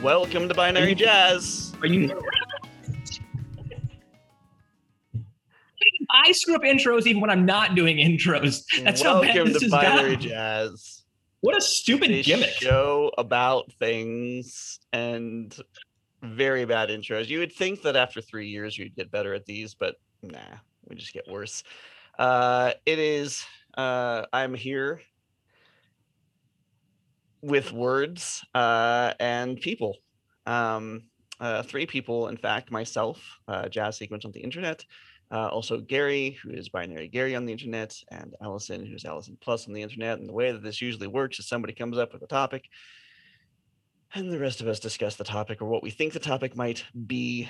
Welcome to Binary Jazz. Are you? I screw up intros even when I'm not doing intros. That's how bad Welcome this to has Binary gotten. Jazz. What a stupid A gimmick. show about things and very bad intros. You would think that after 3 years you'd get better at these, but nah, we just get worse. I'm here with words and people. 3 people, in fact, myself, Jazz Sequence on the internet, also Gary, who is Binary Gary on the internet, and Allison, who's Allison Plus on the internet. And the way that this usually works is somebody comes up with a topic, and the rest of us discuss the topic or what we think the topic might be.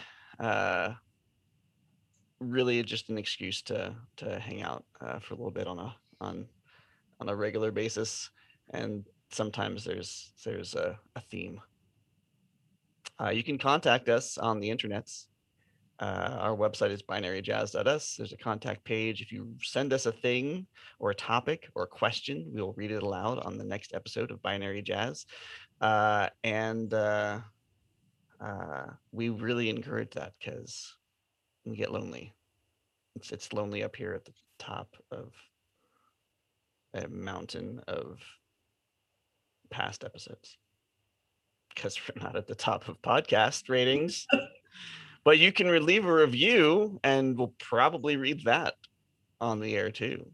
Really just an excuse to hang out for a little bit on a regular basis, and sometimes there's a theme. You can contact us on the internets. Our website is binaryjazz.us. There's a contact page. If you send us a thing or a topic or a question, we'll read it aloud on the next episode of Binary Jazz. We really encourage that because we get lonely. It's lonely up here at the top of a mountain of past episodes because we're not at the top of podcast ratings. But you can leave a review and we'll probably read that on the air too.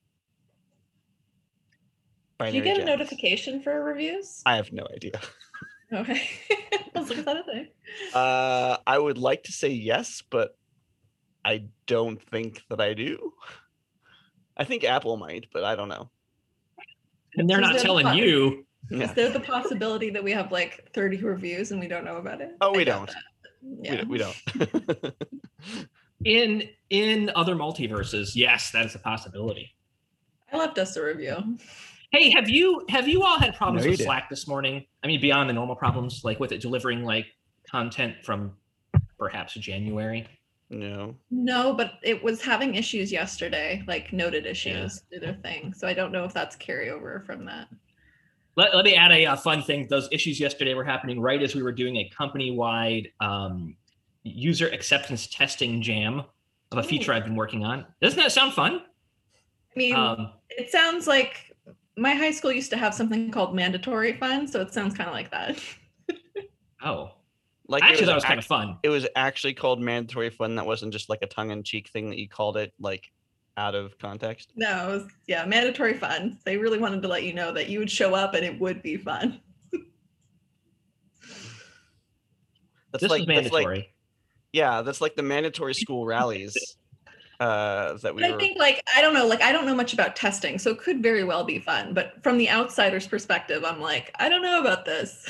Do you get a notification for reviews? I have no idea. Okay. I was like, is that a thing? I would like to say yes, but I don't think that I do. I think Apple might, but I don't know. And they're not telling you. Is there the possibility that we have like 30 reviews and we don't know about it? Oh, we don't. Yeah. We don't. In other multiverses, yes, that is a possibility. I left us a review. Hey, have you all had problems with Slack this morning? I mean, beyond the normal problems, like with it delivering like content from perhaps January? No, but it was having issues yesterday, like noted issues through their thing. So I don't know if that's carryover from that. Let me add a fun thing. Those issues yesterday were happening right as we were doing a company-wide user acceptance testing jam of a feature I've been working on. Doesn't that sound fun? I mean, it sounds like my high school used to have something called mandatory fun, so it sounds kind of like that. Oh. Actually, that was kind of fun. It was actually called mandatory fun. That wasn't just like a tongue-in-cheek thing that you called it like out of context. No, it was, mandatory fun. They really wanted to let you know that you would show up and it would be fun. That's mandatory. That's like the mandatory school rallies that we. I think I don't know much about testing, so it could very well be fun. But from the outsider's perspective, I'm like, I don't know about this.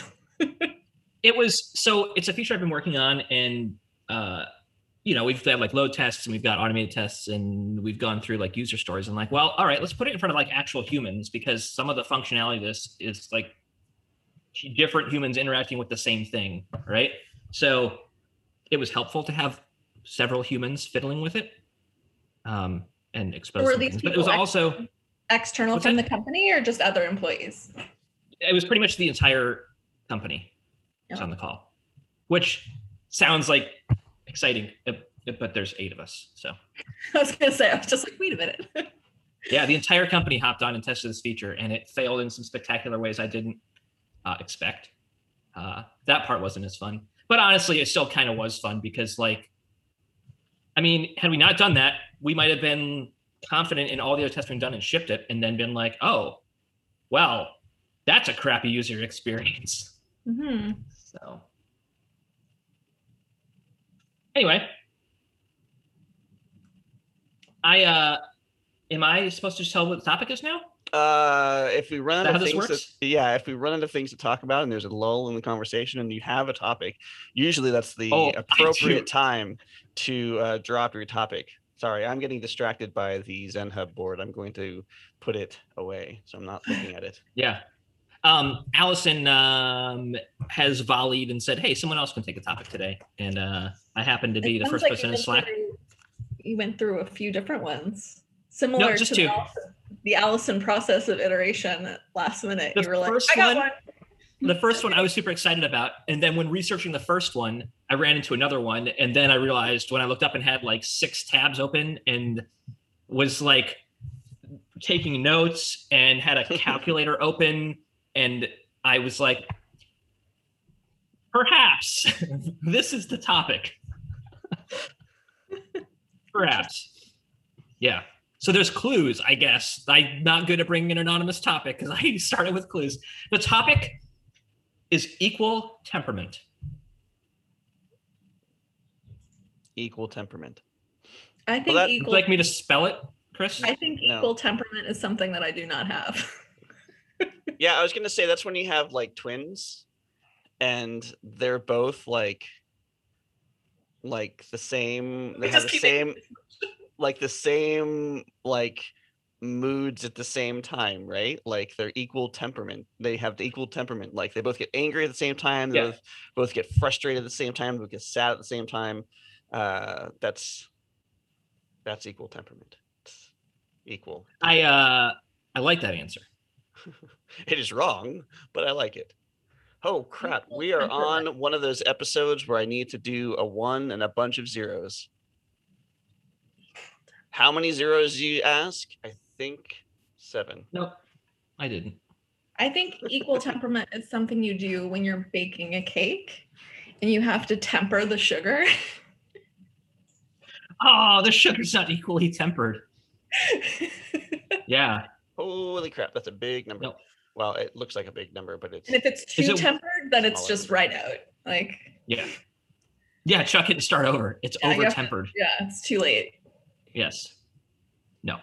It's a feature I've been working on, and we've got like load tests and we've got automated tests, and we've gone through like user stories and like, well, all right, let's put it in front of like actual humans, because some of the functionality of this is like different humans interacting with the same thing, right? So it was helpful to have several humans fiddling with it and expose some things. But it was also external from the company or just other employees? It was pretty much the entire company was on the call, which sounds like exciting, but there's 8 of us. So I was going to say, I was just like, wait a minute. Yeah, the entire company hopped on and tested this feature, and it failed in some spectacular ways I didn't expect. That part wasn't as fun. But honestly, it still kind of was fun because, like, I mean, had we not done that, we might have been confident in all the other tests we've done and shipped it, and then been like, oh, well, that's a crappy user experience. Mm-hmm. So anyway, am I supposed to tell what the topic is now? If we run out of things, if we run into things to talk about and there's a lull in the conversation and you have a topic, usually that's the appropriate time to drop your topic. Sorry, I'm getting distracted by the ZenHub board. I'm going to put it away, so I'm not looking at it. Yeah. Allison has volleyed and said, hey, someone else can take a topic today. And I happen to be the first person in Slack. You went through a few different ones. Similar to 2. The Allison process of iteration at last minute. You were like, I got one. The first one I was super excited about. And then when researching the first one, I ran into another one. And then I realized when I looked up and had like 6 tabs open and was like taking notes and had a calculator open. And I was like, perhaps this is the topic. Perhaps. Yeah. So there's clues, I guess. I'm not good at bringing an anonymous topic because I started with clues. The topic is equal temperament. Equal temperament. I think that- Would equal. you like me to spell it, Chris? I think No. equal temperament is something that I do not have. Yeah, I was gonna say that's when you have like twins, and they're both like the same. They have Just the keeping- same like moods at the same time, right? Like they're equal temperament. They have the equal temperament. Like they both get angry at the same time. They Yeah. both get frustrated at the same time. Both get sad at the same time. That's equal temperament. It's equal. I like that answer. It is wrong, but I like it. Oh crap! Equal We are temperament. on one of those episodes where I need to do a 1 and a bunch of zeros. How many zeros do you ask? I think 7. Nope, I didn't. I think equal temperament is something you do when you're baking a cake and you have to temper the sugar. Oh, the sugar's not equally tempered. Yeah. Holy crap! That's a big number. Nope. Well, it looks like a big number, but it's And if it's Is too it- tempered, then it's Smaller. just right out. Like, Yeah. Yeah, chuck it and start over. It's Yeah, you over have to- tempered. yeah, it's too late. Yes. No.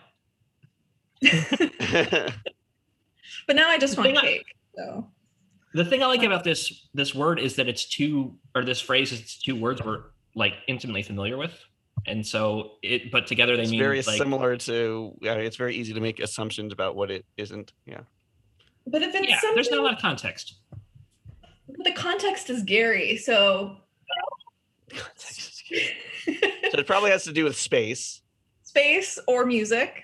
But now I just The want thing I- cake. So The thing I like about this word is that it's this phrase is 2 words we're like intimately familiar with. And so but together they it's mean very like, similar to. It's very easy to make assumptions about what it isn't. Yeah. but if it's yeah, something, there's not a lot of context. but the context is Gary, so So it probably has to do with space. space or music,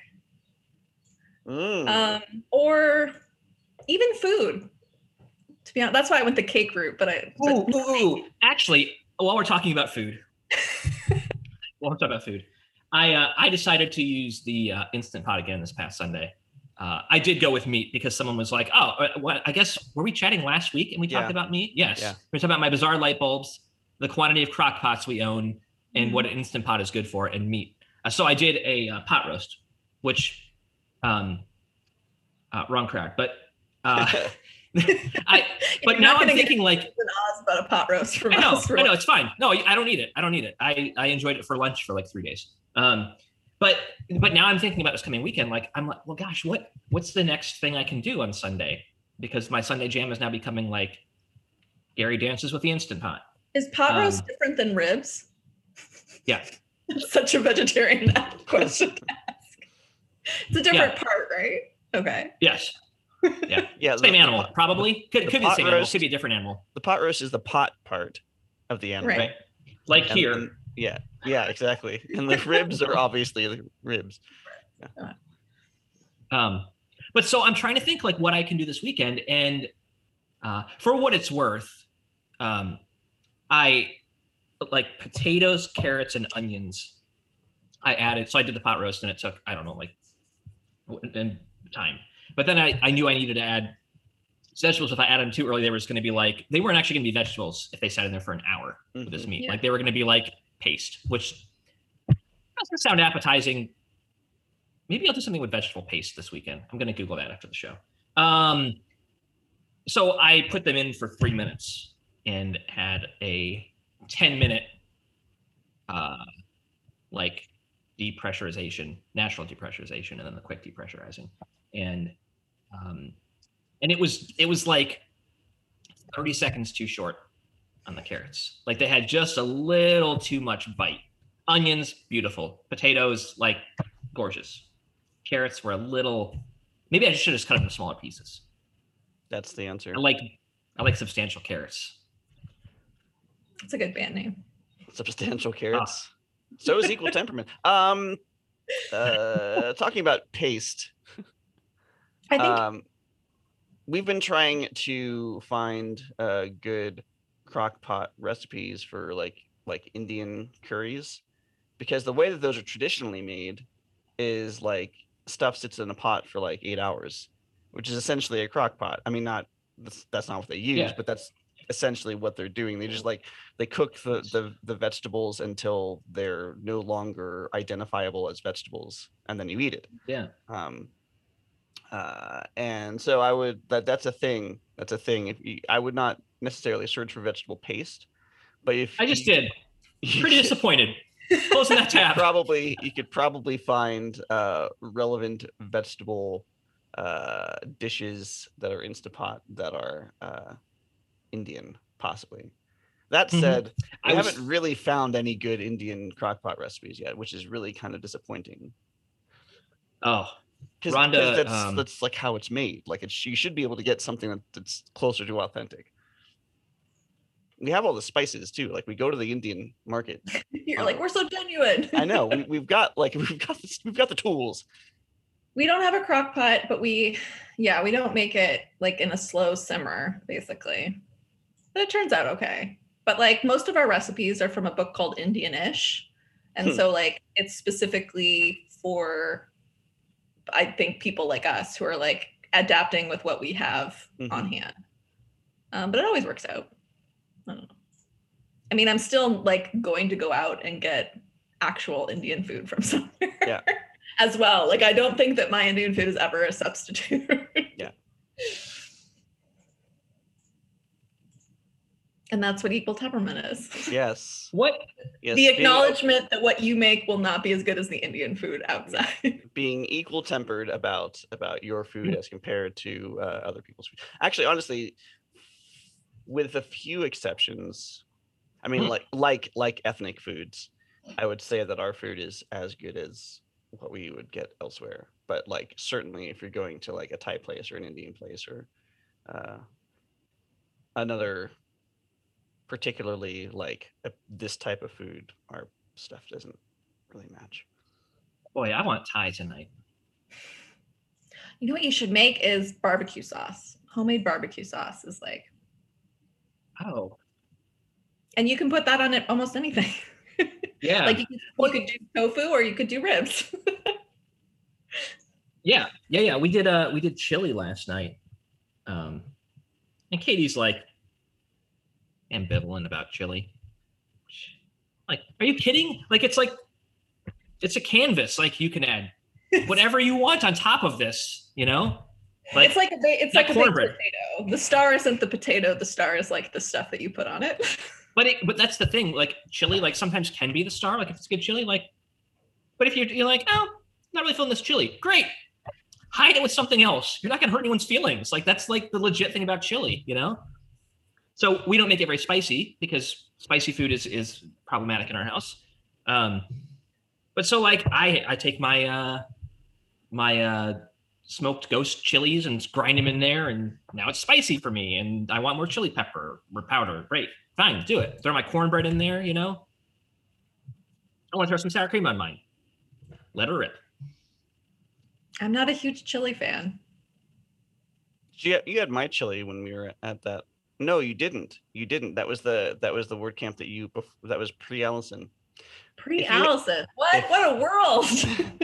Mm. or even food. To be honest, that's why I went the cake route. But Actually, while we're talking about food, I decided to use the Instant Pot again this past Sunday. I did go with meat because someone was like, "Oh, what? I guess were we chatting last week and we talked Yeah. about meat?" Yes, Yeah. we talked about my bizarre light bulbs, the quantity of crock pots we own, and what an Instant Pot is good for, and meat. So I did a pot roast, which wrong crowd, but but now I'm thinking like an Oz about a pot roast from I know, us. it's fine. No, I don't need it. I enjoyed it for lunch for like 3 days. But now I'm thinking about this coming weekend. Like I'm like, well, gosh, what's the next thing I can do on Sunday? Because my Sunday jam is now becoming like Gary dances with the Instant Pot. Is pot roast different than ribs? Yeah. Such a vegetarian question to ask. It's a different part, right? Okay. Yes. Yeah. Yeah. Same animal, probably. Could be the pot same animal. roast- Could be a different animal. The pot roast is the pot part of the animal. Right. Right. Like And here. then- yeah, exactly. And the ribs are obviously the ribs. But so I'm trying to think like what I can do this weekend, and for what it's worth, I like potatoes, carrots, and onions. I added, so I did the pot roast, and it took, I don't know, like and time. But then I knew I needed to add vegetables. If I added them too early, they were just going to be like, they weren't actually going to be vegetables if they sat in there for an hour with this Mhm. meat. Yeah. Like they were going to be like paste, which doesn't sound appetizing. Maybe I'll do something with vegetable paste this weekend. I'm going to Google that after the show. So I put them in for 3 minutes and had a 10-minute like depressurization, natural depressurization, and then the quick depressurizing. And it was like 30 seconds too short on the carrots. Like they had just a little too much bite. Onions, beautiful. Potatoes, like gorgeous. Carrots were a little, maybe I should have just cut them into smaller pieces. That's the answer. I like substantial carrots. It's a good band name. Substantial carrots. So is equal temperament. Talking about paste. I think we've been trying to find good crock pot recipes for like Indian curries, because the way that those are traditionally made is like stuff sits in a pot for like 8 hours, which is essentially a crock pot. I mean, not that's not what they use, Yeah. but that's essentially what they're doing. They just like they cook the vegetables until they're no longer identifiable as vegetables, and then you eat it. Yeah. And so I would that's a thing. That's a thing. If you, I would not necessarily search for vegetable paste, but if I just you, did. you Pretty could- disappointed. Closing that tab. you could probably find relevant vegetable dishes that are Instapot that are Indian, possibly. That Mhm. said, I I was- haven't really found any good Indian crockpot recipes yet, which is really kind of disappointing. Oh, Because Rhonda, that's like how it's made. Like you should be able to get something that's closer to authentic. We have all the spices too. Like we go to the Indian market. You're like, we're so genuine. I know we've got the tools. We don't have a crock pot, but we don't make it like in a slow simmer, basically. But it turns out okay. But like most of our recipes are from a book called Indian-ish. And so like it's specifically for, I think, people like us who are like adapting with what we have on hand. But it always works out. I don't know. I mean, I'm still like going to go out and get actual Indian food from somewhere. Yeah. As well. Like I don't think that my Indian food is ever a substitute. Yeah. And that's what equal temperament is. Yes. what? Yes. The acknowledgement that what you make will not be as good as the Indian food outside. Being equal tempered about your food as compared to other people's food. Actually, honestly, with a few exceptions, I mean, like ethnic foods, I would say that our food is as good as what we would get elsewhere. But like certainly, if you're going to like a Thai place or an Indian place or another particularly like this type of food, our stuff doesn't really match. Boy, I want Thai tonight. You know what you should make is barbecue sauce. Homemade barbecue sauce is like, Oh, and you can put that on it almost anything. yeah. Like you could do tofu or you could do ribs. Yeah. We did chili last night. And Katie's like ambivalent about chili. Like, are you kidding? Like it's a canvas. Like you can add whatever you want on top of this, you know? Like it's like a baked cornbread. potato. The star isn't the potato. The star is like the stuff that you put on it. But that's the thing. Like chili, like sometimes can be the star. Like if it's good chili, like. But if you're like, oh, not really feeling this chili, great. Hide it with something else. You're not gonna hurt anyone's feelings. Like that's like the legit thing about chili, you know. So we don't make it very spicy because spicy food is problematic in our house. But so like I take my my smoked ghost chilies and grind them in there, and now it's spicy for me. And I want more chili pepper or powder. Great, fine, do it. Throw my cornbread in there. You know, I want to throw some sour cream on mine. Let her rip. I'm not a huge chili fan. You had my chili when we were at that. No, you didn't. You didn't. That was the WordCamp that was pre-Allison. Pre-Allison. What a world.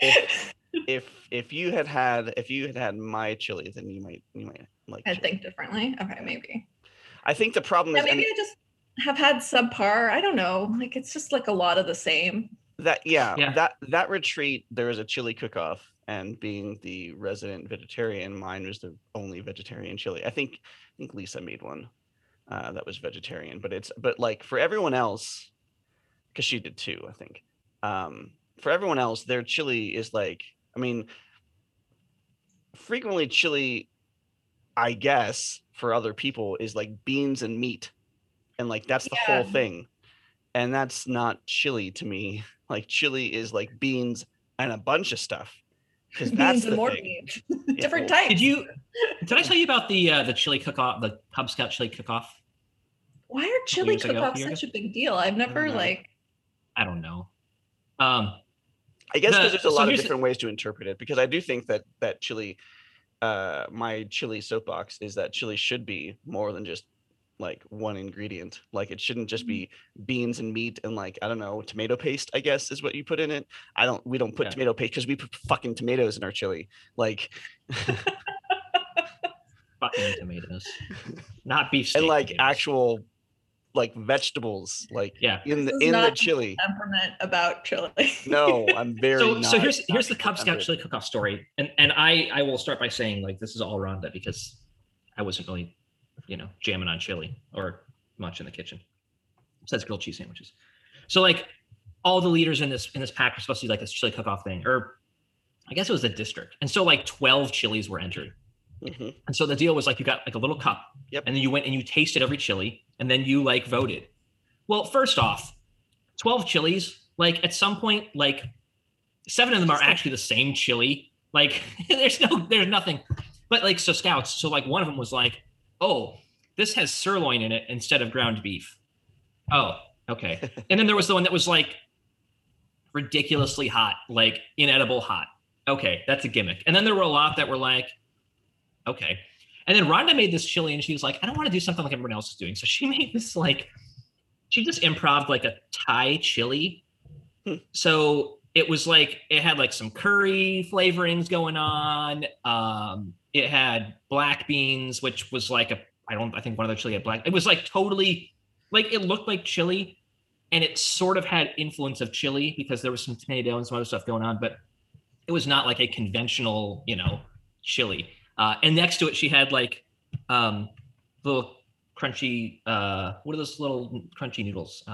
If you had had my chili, then you might like. I chili. think differently. Okay, maybe. I think the problem Yeah, is maybe I just have had subpar. I don't know. Like it's just like a lot of the same. that retreat, there was a chili cook-off, and being the resident vegetarian, mine was the only vegetarian chili. I think Lisa made one that was vegetarian, but like for everyone else, because she did too, I think. For everyone else, their chili is like, I mean, frequently chili, I guess, for other people is like beans and meat, and like that's the whole thing, and that's not chili to me. Like chili is like beans and a bunch of stuff, because that's the thing. Beans. Different types. Did I tell you about the chili cook-off, the Cub Scout chili cook-off? Why are chili years ago, cook-offs years such a big deal? I've never I don't know. I guess because there's a lot of different ways to interpret it, because I do think that chili my chili soapbox is that chili should be more than just like one ingredient. Like it shouldn't just be beans and meat and like, I don't know, tomato paste, I guess is what you put in it. We don't put Yeah. tomato paste because we put fucking tomatoes in our chili. Like Fucking tomatoes, not beef steak. and like tomatoes. actual like vegetables like Yeah. in This is the not chili. temperament about chili. No, I'm very So not, here's not the Cub Scout temperate. chili cook-off story, and I will start by saying like this is all Rhonda because I wasn't really, jamming on chili or much in the kitchen. Besides grilled cheese sandwiches. So like all the leaders in this pack were supposed to do like this chili cook-off thing, or I guess it was the district, and so like 12 chilies were entered. Mhm. And so the deal was like you got like a little cup, Yep. and then you went and you tasted every chili, and then you like voted. Well, first off, 12 chilies, like at some point, like 7 of them are actually the same chili. Like there's nothing. But like so scouts, so like one of them was like, oh, this has sirloin in it instead of ground beef. Oh, okay. And then there was the one that was like ridiculously hot, like inedible hot. Okay, that's a gimmick. And then there were a lot that were like, okay. And then Rhonda made this chili and she was like, I don't want to do something like everyone else is doing. So she made this like, she just improv like a Thai chili. So it was like, it had like some curry flavorings going on. It had black beans, which was like I think one of the chili had black. It was like totally, like it looked like chili and it sort of had influence of chili because there was some tomato and some other stuff going on, but it was not like a conventional, chili. And next to it, she had like little crunchy, what are those little crunchy noodles?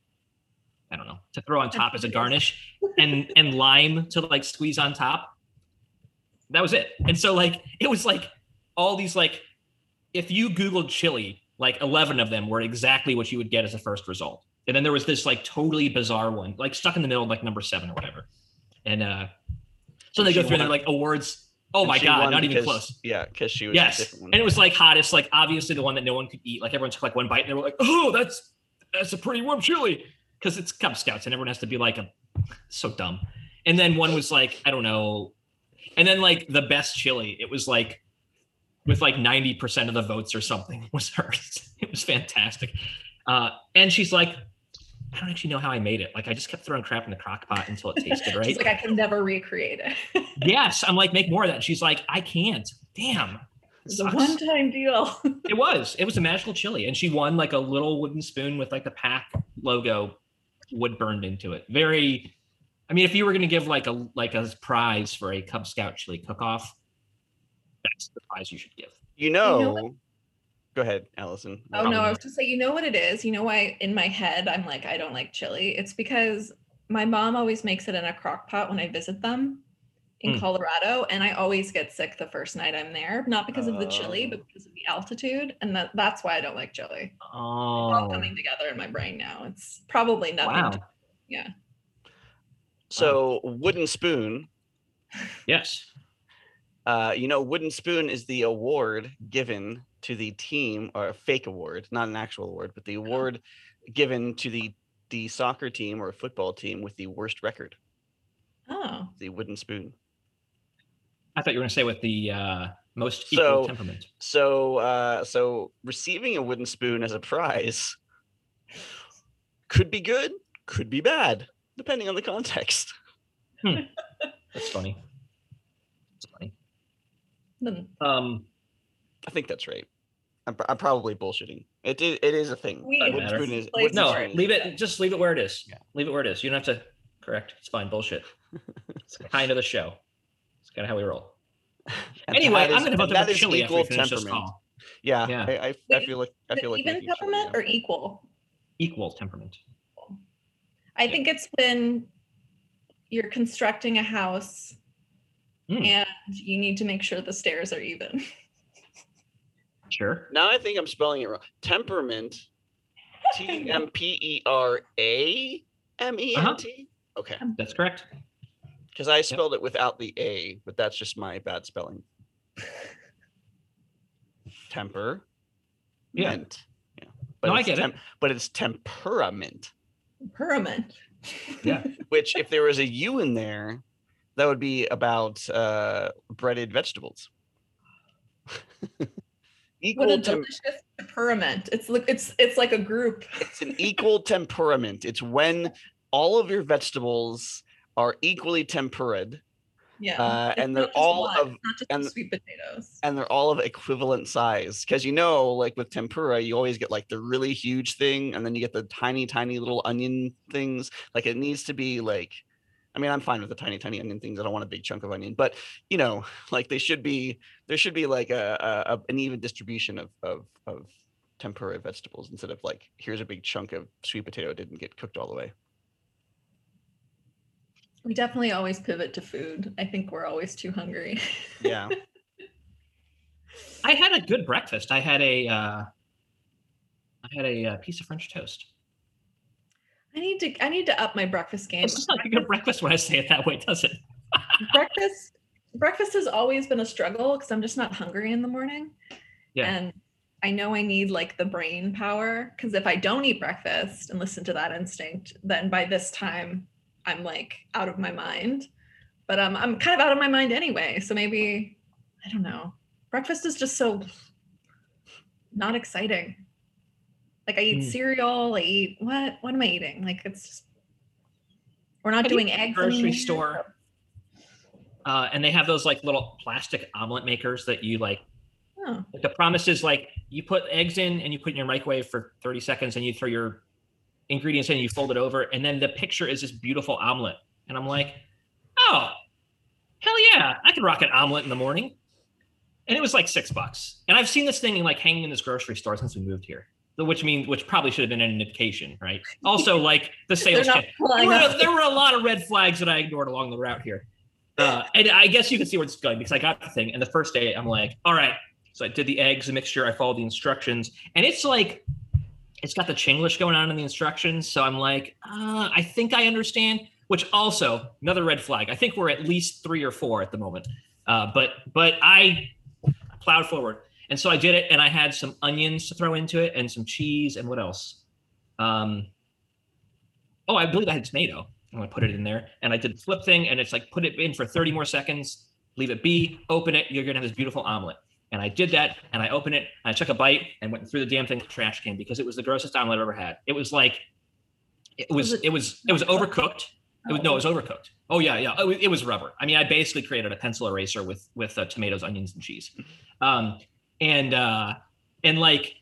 I don't know, to throw on top as a garnish and lime to like squeeze on top. That was it. And so like, it was like all these, like, if you Googled chili, like 11 of them were exactly what you would get as a first result. And then there was this like totally bizarre one, like stuck in the middle of like number 7 or whatever. And so they go through their like awards. Oh my God, not even close. Yeah, because she was yes. a different one. And it was like hottest, like obviously the one that no one could eat. Like everyone took like one bite and they were like, oh, that's a pretty warm chili. Because it's Cub Scouts and everyone has to be like so dumb. And then one was like, I don't know. And then like the best chili, it was like with like 90% of the votes or something was hers. It was fantastic. And she's like, I don't actually know how I made it. Like I just kept throwing crap in the crock pot until it tasted right. She's like, I can never recreate it. Yes. I'm like, make more of that. And she's like, I can't. Damn. It's a one-time deal. It was a magical chili. And she won like a little wooden spoon with like the pack logo wood burned into it. Very, I mean, if you were going to give like a prize for a Cub Scout chili cook-off, that's the prize you should give. Go ahead, Allison. Oh no, I was just saying, you know what it is? You know why in my head I'm like, I don't like chili? It's because my mom always makes it in a crock pot when I visit them in Colorado, and I always get sick the first night I'm there, not because of the chili, but because of the altitude, and that's why I don't like chili. Oh, It's all coming together in my brain now. It's probably nothing. Wow. Yeah. So wooden spoon. Yes. Wooden spoon is the award given to the team, or a fake award, not an actual award, but the award given to the soccer team or football team with the worst record. Oh. The wooden spoon. I thought you were going to say with the most equal temperament. So receiving a wooden spoon as a prize could be good, could be bad, depending on the context. That's funny. I think that's right. I'm probably bullshitting. It is a thing. Wooden spoon is, leave it. Just leave it where it is. Yeah. Leave it where it is. You don't have to correct. It's fine. Bullshit. It's kind of the show. It's kind of how we roll. Anyway, I'm going to vote for chili after we finish this call. Yeah. I feel like even temperament or equal. Equal temperament. I think it's when you're constructing a house and you need to make sure the stairs are even. Sure. Now I think I'm spelling it wrong. Temperament. TMPERAMENT. Okay. That's correct. Because I spelled it without the A, but that's just my bad spelling. Temper. Yeah. Yeah. But no, I get it. But it's temperament. Temperament. Yeah. Which, if there was a U in there, that would be about breaded vegetables. What Equal a to delicious temperament. It's like a group. it's an equal temperament. It's when all of your vegetables are equally tempered, Yeah. and It's they're not just all one, of it's not just and the sweet potatoes. and they're all of equivalent size. Because like with tempura, you always get like the really huge thing, and then you get the tiny, tiny little onion things. Like it needs to be like, I mean, I'm fine with the tiny, tiny onion things. I don't want a big chunk of onion, but like there should be like an even distribution of tempura vegetables instead of like here's a big chunk of sweet potato didn't get cooked all the way. We definitely always pivot to food. I think we're always too hungry. Yeah. I had a good breakfast. I had a piece of French toast. I need to up my breakfast game. It's just not a good breakfast when I say it that way, does it? breakfast has always been a struggle because I'm just not hungry in the morning. Yeah. And I know I need like the brain power, because if I don't eat breakfast and listen to that instinct, then by this time I'm like out of my mind. But I'm kind of out of my mind anyway. So maybe, I don't know. Breakfast is just so not exciting. Like I eat cereal, I eat what am I eating? Like it's just, we're not doing eggs. Grocery store. And they have those like little plastic omelet makers that you like. Oh. The promise is like you put eggs in and you put it in your microwave for 30 seconds and you throw your ingredients in and you fold it over. And then the picture is this beautiful omelet. And I'm like, oh, hell yeah, I could rock an omelet in the morning. And it was like $6. And I've seen this thing like hanging in this grocery store since we moved here. Which probably should have been an indication, right? Also, like the sales chain. There were a lot of red flags that I ignored along the route here. And I guess you can see where it's going because I got the thing. And the first day I'm like, all right. So I did the eggs, the mixture, I followed the instructions. And it's like, it's got the Chinglish going on in the instructions. So I'm like, I think I understand, which also another red flag. I think we're at least 3 or 4 at the moment. But I plowed forward. And so I did it, and I had some onions to throw into it and some cheese and what else? I believe I had tomato. And I put it in there, and I did the flip thing, and it's like put it in for 30 more seconds, leave it be, open it, you're gonna have this beautiful omelet. And I did that, and I opened it, and I took a bite and went through the damn thing to the trash can because it was the grossest omelet I've ever had. It was like, it was overcooked. It was overcooked. Oh yeah. It was rubber. I mean, I basically created a pencil eraser with tomatoes, onions, and cheese. And like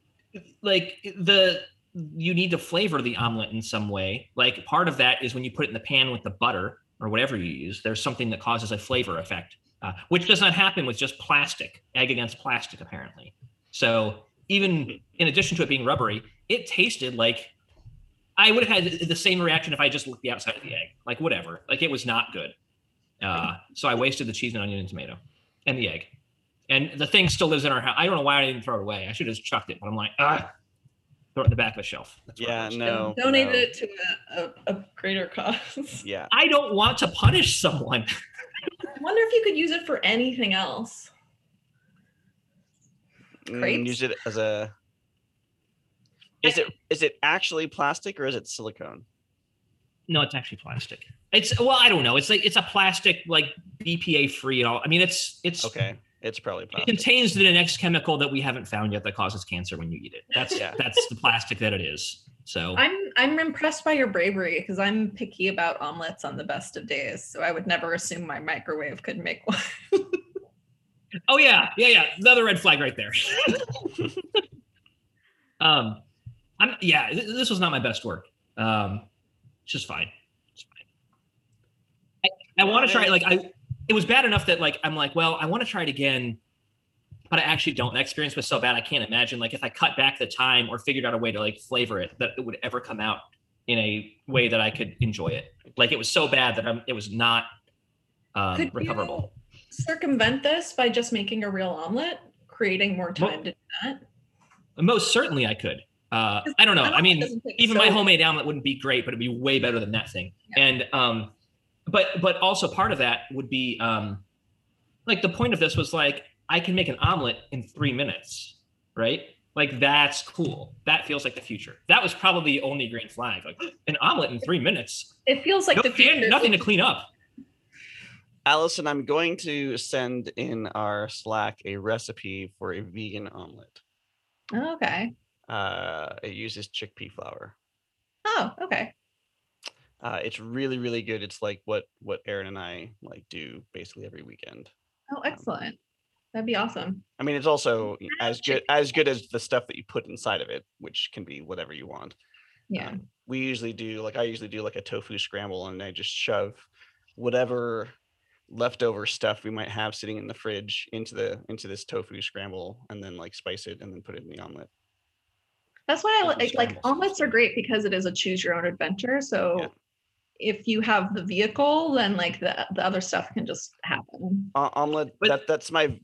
you need to flavor the omelet in some way. Like part of that is when you put it in the pan with the butter or whatever you use, there's something that causes a flavor effect, which does not happen with just plastic, egg against plastic, apparently. So even in addition to it being rubbery, it tasted like I would have had the same reaction if I just looked the outside of the egg, like whatever, like it was not good. So I wasted the cheese and onion and tomato and the egg. And the thing still lives in our house. I don't know why I didn't throw it away. I should have just chucked it, but I'm like, throw it in the back of the shelf. Donate it to a greater cause. Yeah. I don't want to punish someone. I wonder if you could use it for anything else. Use it as a. Is it actually plastic or is it silicone? No, it's actually plastic. I don't know. It's a plastic, like BPA free and all. I mean, it's okay. It's probably plastic. It contains the next chemical that we haven't found yet that causes cancer when you eat it. That's the plastic that it is. So I'm impressed by your bravery because I'm picky about omelets on the best of days. So I would never assume my microwave could make one. Oh yeah. Another red flag right there. This was not my best work. It's just fine. It's fine. I want to try it was bad enough that like I'm like, well, I want to try it again, but I actually don't. The experience was so bad I can't imagine like if I cut back the time or figured out a way to like flavor it that it would ever come out in a way that I could enjoy it. Like it was so bad that it was not recoverable. You circumvent this by just making a real omelet, creating more time to do that? Most certainly I could. I don't know. I mean, even my homemade omelet wouldn't be great, but it'd be way better than that thing. Yeah. And but also part of that would be like the point of this was like I can make an omelet in 3 minutes, right? Like that's cool. That feels like the future. That was probably the only green flag. Like an omelet in 3 minutes. It feels like the future. Nothing to clean up. Allison, I'm going to send in our Slack a recipe for a vegan omelet. Oh, okay. It uses chickpea flour. Oh, okay. It's really, really good. It's like what Aaron and I like do basically every weekend. Oh, excellent. That'd be awesome. I mean, it's also as good as the stuff that you put inside of it, which can be whatever you want. Yeah. I usually do like a tofu scramble, and I just shove whatever leftover stuff we might have sitting in the fridge into this tofu scramble, and then like spice it and then put it in the omelet. That's why I Tofu like scramble omelets are sounds great because it is a choose your own adventure. So Yeah. if you have the vehicle, then like the other stuff can just happen. Omelet. But- That's my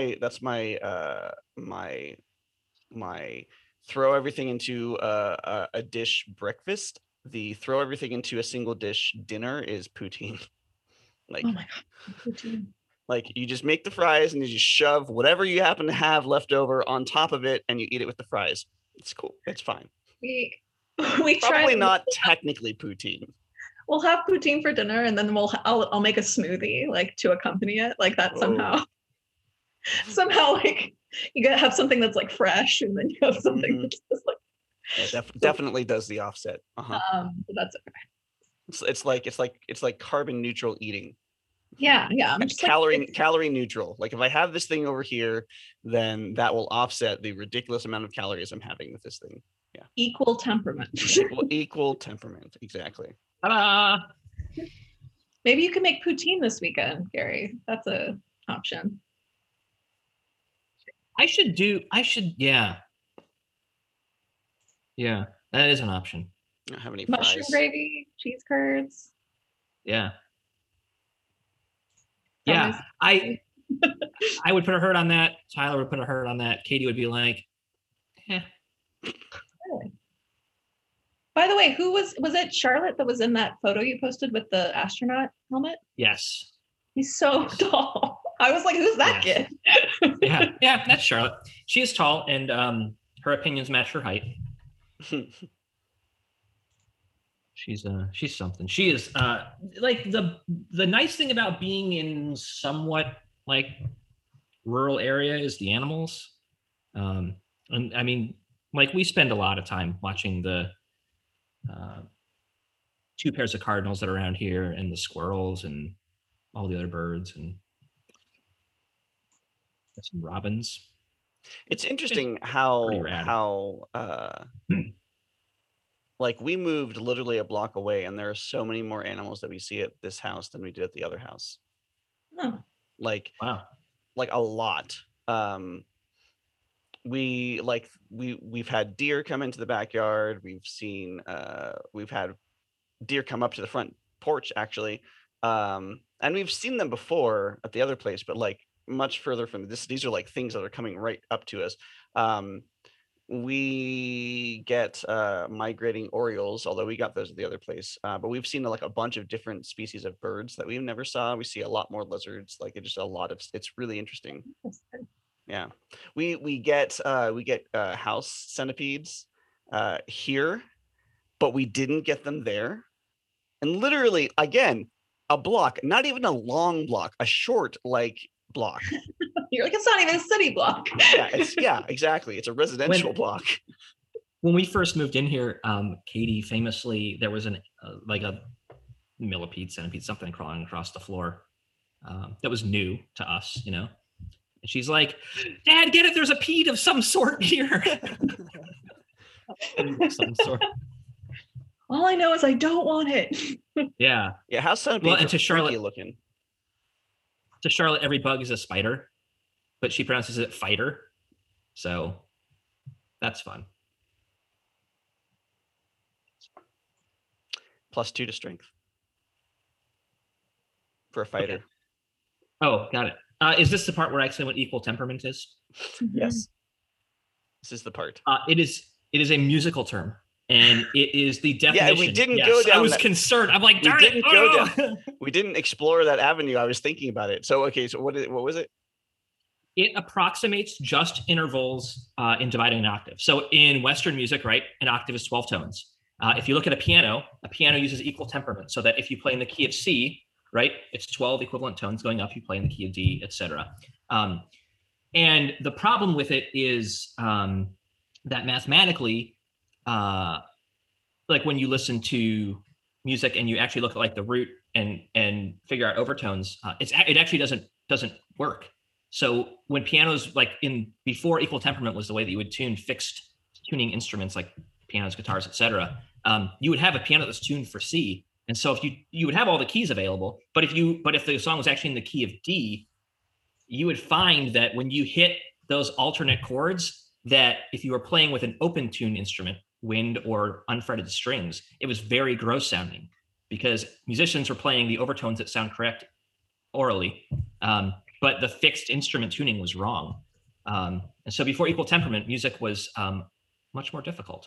throw everything into a dish breakfast. The throw everything into a single dish dinner is poutine. Like Oh my god. Poutine. like you just make the fries and you just shove whatever you happen to have left over on top of it, and you eat it with the fries. It's cool. It's fine. We Probably tried. not technically poutine. We'll have poutine for dinner, and then I'll make a smoothie like to accompany it, like that somehow. Somehow, like you gotta have something that's like fresh, and then you have something Mhm. that's just like. Yeah, definitely does the offset. But that's okay. It's like carbon neutral eating. Yeah. I'm just Calorie neutral. Like if I have this thing over here, then that will offset the ridiculous amount of calories I'm having with this thing. equal temperament. Equal temperament. Exactly. Ta-da! Maybe you can make poutine this weekend, Gary. That's a option. Yeah. Yeah, that is an option. I don't have any Mushroom fries. gravy, cheese curds. Yeah. Always- Yeah, I would put a hurt on that. Tyler would put a hurt on that. Katie would be like, By the way, who was it Charlotte that was in that photo you posted with the astronaut helmet? yes. He's so tall. I was like, who's that Yes. kid? Yeah, that's Charlotte. She is tall, and her opinions match her height. She's something. She is like the nice thing about being in somewhat like rural area is the animals. And I mean, like we spend a lot of time watching the two pairs of cardinals that are around here, and the squirrels and all the other birds, and some robins. It's interesting pretty rad. how like we moved literally a block away, and there are so many more animals that we see at this house than we did at the other house. Oh, Like Wow. like a lot. We've had deer come into the backyard. We've had deer come up to the front porch actually. And we've seen them before at the other place, but like much further from this. These are like things that are coming right up to us. We get migrating orioles, although we got those at the other place. But we've seen like a bunch of different species of birds that we've never saw. We see a lot more lizards. Like it's just a lot of. It's really interesting. Yeah, we get house centipedes here, but we didn't get them there. And literally, again, a block, not even a long block, a short like block. you're like, it's not even a city block. Yeah, exactly. It's a residential block. When we first moved in here, Katie famously, there was like a millipede, centipede, something crawling across the floor that was new to us, you know. And she's like, "Dad, get it? There's a pede of some sort here." Some sort. All I know is I don't want it. Yeah. Yeah, house centipedes Well, and are to freaky Charlotte- looking. To Charlotte, every bug is a spider, but she pronounces it fighter. So that's fun. +2 to strength for a fighter. Okay. Oh, got it. Is this the part where I explain what equal temperament is? Yes. This is the part. It is a musical term, and it is the definition. we didn't go I down was that- concerned. I'm like, we darn it. didn't go We didn't explore that avenue. I was thinking about it. So okay, so what was it? It approximates just intervals in dividing an octave. So in Western music, right, an octave is 12 tones. If you look at a piano uses equal temperament, so that if you play in the key of C, right? It's 12 equivalent tones going up. You play in the key of D, etc. And the problem with it is that mathematically, like when you listen to music and you actually look at like the root and figure out overtones, it actually doesn't work. So when pianos, like before equal temperament was the way that you would tune fixed tuning instruments like pianos, guitars, etc., you would have a piano that's tuned for C. And so if you would have all the keys available, but if the song was actually in the key of D, you would find that when you hit those alternate chords, that if you were playing with an open tune instrument, wind or unfretted strings, it was very gross sounding because musicians were playing the overtones that sound correct orally, but the fixed instrument tuning was wrong. And so before equal temperament, music was much more difficult.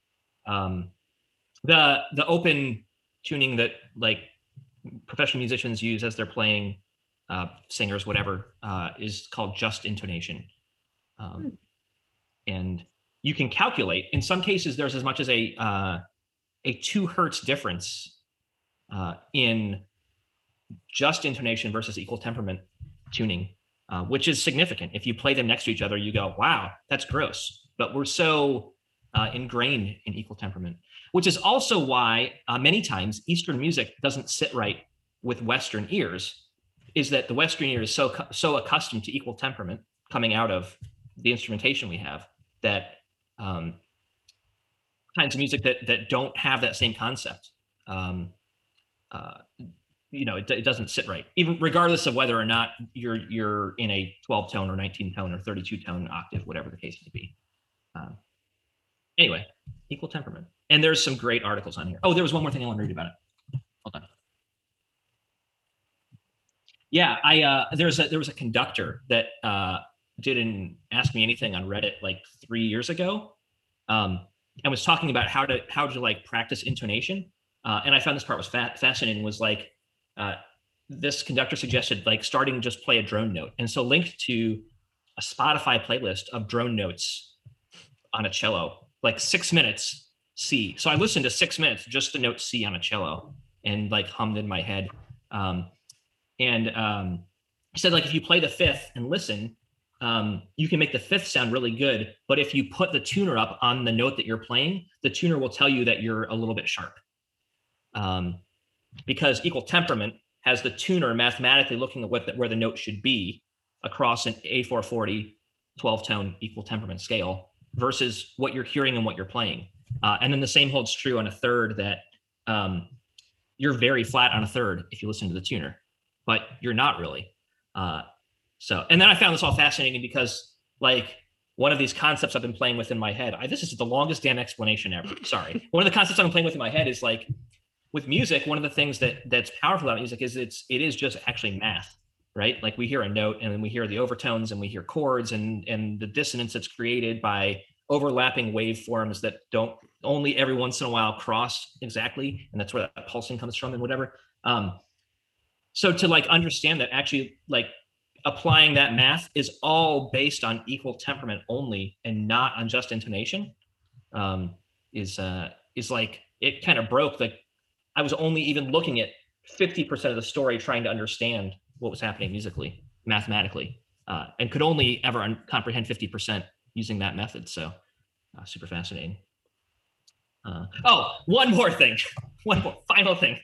The open tuning that like professional musicians use as they're playing, singers, whatever, is called just intonation. And you can calculate, in some cases, there's as much as a 2 hertz difference in just intonation versus equal temperament tuning, which is significant. If you play them next to each other, you go, wow, that's gross. But we're so ingrained in equal temperament, which is also why many times Eastern music doesn't sit right with Western ears, is that the Western ear is so accustomed to equal temperament coming out of the instrumentation we have that kinds of music that don't have that same concept, it doesn't sit right, even regardless of whether or not you're in a 12 tone or 19 tone or 32 tone octave, whatever the case may be. Anyway, equal temperament. And there's some great articles on here. Oh, there was one more thing I want to read about it. Hold on. Yeah, there was a conductor that didn't ask me anything on Reddit like 3 years ago, and was talking about how to like practice intonation. And I found this part was fascinating. Was like this conductor suggested like starting just play a drone note, and so linked to a Spotify playlist of drone notes on a cello, like 6 minutes C. So I listened to 6 minutes just the note C on a cello and like hummed in my head. He said, like, if you play the fifth and listen, you can make the fifth sound really good. But if you put the tuner up on the note that you're playing, the tuner will tell you that you're a little bit sharp. Because equal temperament has the tuner mathematically looking at where the note should be across an A440 12-tone equal temperament scale versus what you're hearing and what you're playing. And then the same holds true on a third, that you're very flat on a third if you listen to the tuner, but you're not really. And then I found this all fascinating because, like, one of these concepts I've been playing with in my head, this is the longest damn explanation ever. Sorry. One of the concepts I've been playing with in my head is, like, with music, one of the things that's powerful about music is it is just actually math, right? Like, we hear a note and then we hear the overtones and we hear chords and the dissonance that's created by overlapping waveforms that don't only every once in a while cross exactly. And that's where that pulsing comes from and whatever. So to, like, understand that actually, like, applying that math is all based on equal temperament only and not on just intonation, is like, it kind of broke. Like, I was only even looking at 50% of the story, trying to understand what was happening musically, mathematically, and could only ever comprehend 50% using that method. So super fascinating. One more thing, final thing.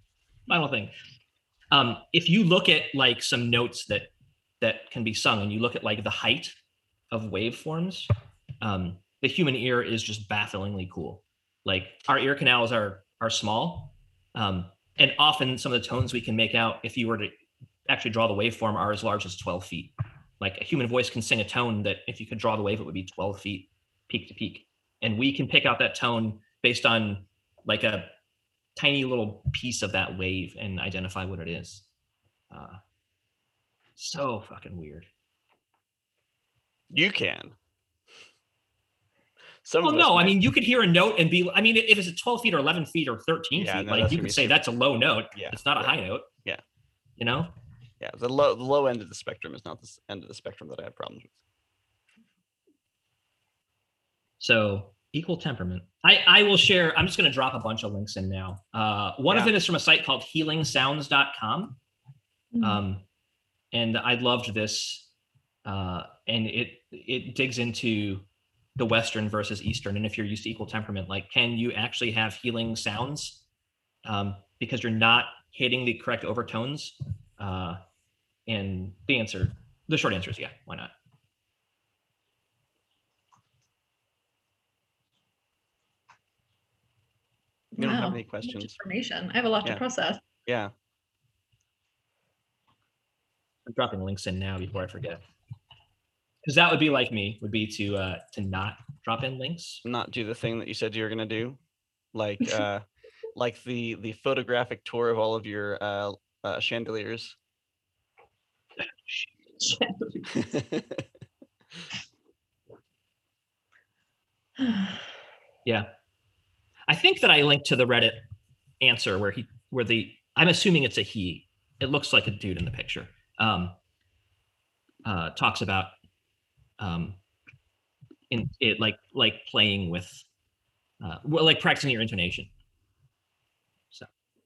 If you look at, like, some notes that can be sung and you look at, like, the height of waveforms, the human ear is just bafflingly cool. Like, our ear canals are small, and often some of the tones we can make out, if you were to actually draw the waveform, are as large as 12 feet. Like, a human voice can sing a tone that, if you could draw the wave, it would be 12 feet peak to peak. And we can pick out that tone based on, like, a tiny little piece of that wave and identify what it is. So fucking weird. You can. I mean, you could hear a note and be, I mean, if it's 12 feet or 11 feet or 13 feet, no, like, you could say that's a low note. Yeah, it's not a high note. Yeah. You know? Yeah, the low end of the spectrum is not the end of the spectrum that I have problems with. So Equal temperament. I will share. I'm just going to drop a bunch of links in now. One of them is from a site called healingsounds.com. And I loved this. And it digs into the Western versus Eastern. And if you're used to equal temperament, like, can you actually have healing sounds because you're not hitting the correct overtones? And the short answer is yeah, why not? We don't have any questions. Information. I have a lot to process. Yeah. I'm dropping links in now before I forget. Because that would be like me, would be to not drop in links. Not do the thing that you said you were gonna do. Like like the photographic tour of all of your chandeliers. Yeah. I think that I linked to the Reddit answer where I'm assuming it's a he. It looks like a dude in the picture. Talks about in it like playing with like practicing your intonation. So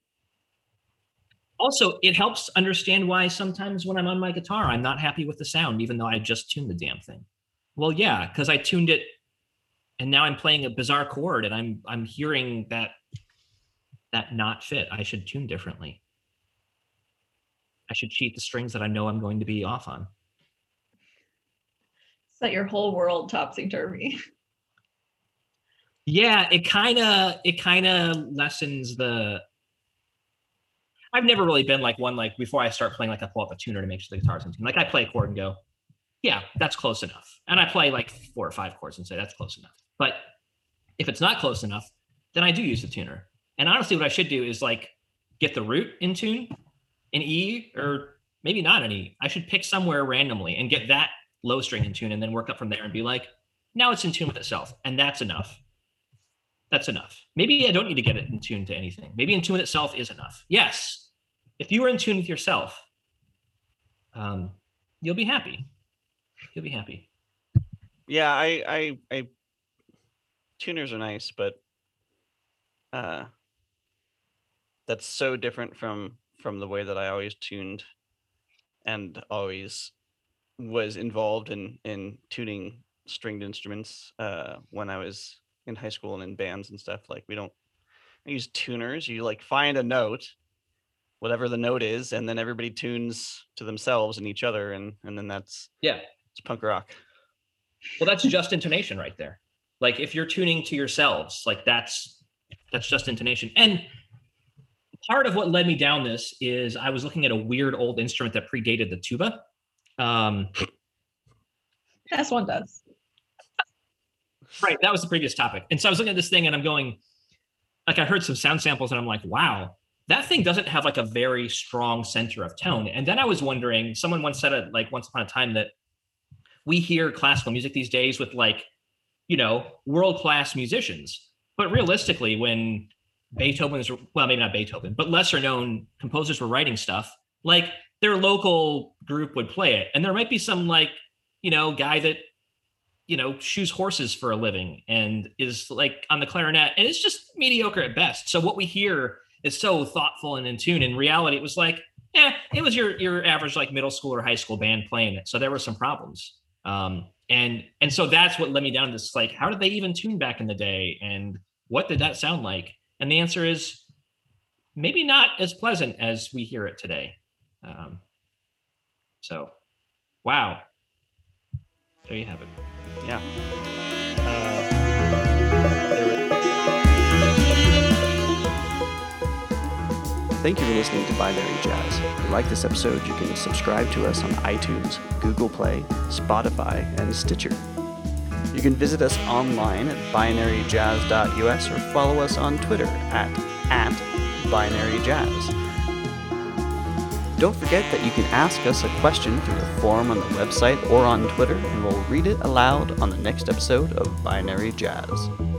also it helps understand why sometimes when I'm on my guitar, I'm not happy with the sound, even though I just tuned the damn thing. Well, yeah, because I tuned it and now I'm playing a bizarre chord and I'm hearing that not fit. I should tune differently. I should cheat the strings that I know I'm going to be off on. Set your whole world topsy-turvy. Yeah, it kind of lessens the. I've never really been like one, like before I start playing, like I pull up a tuner to make sure the guitar's in tune. Like I play a chord and go, yeah, that's close enough. And I play like 4 or 5 chords and say that's close enough. But if it's not close enough, then I do use the tuner. And honestly, what I should do is like get the root in tune in E, or maybe not in E. I should pick somewhere randomly and get that low string in tune and then work up from there and be like, now it's in tune with itself. And that's enough. That's enough. Maybe I don't need to get it in tune to anything. Maybe in tune with itself is enough. Yes. If you are in tune with yourself, you'll be happy. You'll be happy. Yeah, I tuners are nice, but that's so different from the way that I always tuned and always was involved in tuning stringed instruments when I was in high school and in bands and stuff. Like I use tuners. You like find a note, whatever the note is, and then everybody tunes to themselves and each other, and then it's punk rock. Well, that's just intonation right there. Like if you're tuning to yourselves, like that's just intonation. And part of what led me down this is I was looking at a weird old instrument that predated the tuba. As one does. Right, that was the previous topic. And so I was looking at this thing and I'm going, like I heard some sound samples and I'm like, wow, that thing doesn't have like a very strong center of tone. And then I was wondering, someone once said it like once upon a time that we hear classical music these days with like, world-class musicians. But realistically, when Beethoven's, well, maybe not Beethoven, but lesser known composers were writing stuff, like their local group would play it. And there might be some like, guy that, shoes horses for a living and is like on the clarinet, and it's just mediocre at best. So what we hear is so thoughtful and in tune. In reality, it was like, it was your average like middle school or high school band playing it. So there were some problems. And so that's what led me down this, like, how did they even tune back in the day? And what did that sound like? And the answer is maybe not as pleasant as we hear it today. So, wow. There you have it. Yeah. Thank you for listening to Binary Jazz. If you like this episode, you can subscribe to us on iTunes, Google Play, Spotify, and Stitcher. You can visit us online at binaryjazz.us or follow us on Twitter at binaryjazz. Don't forget that you can ask us a question through the form on the website or on Twitter, and we'll read it aloud on the next episode of Binary Jazz.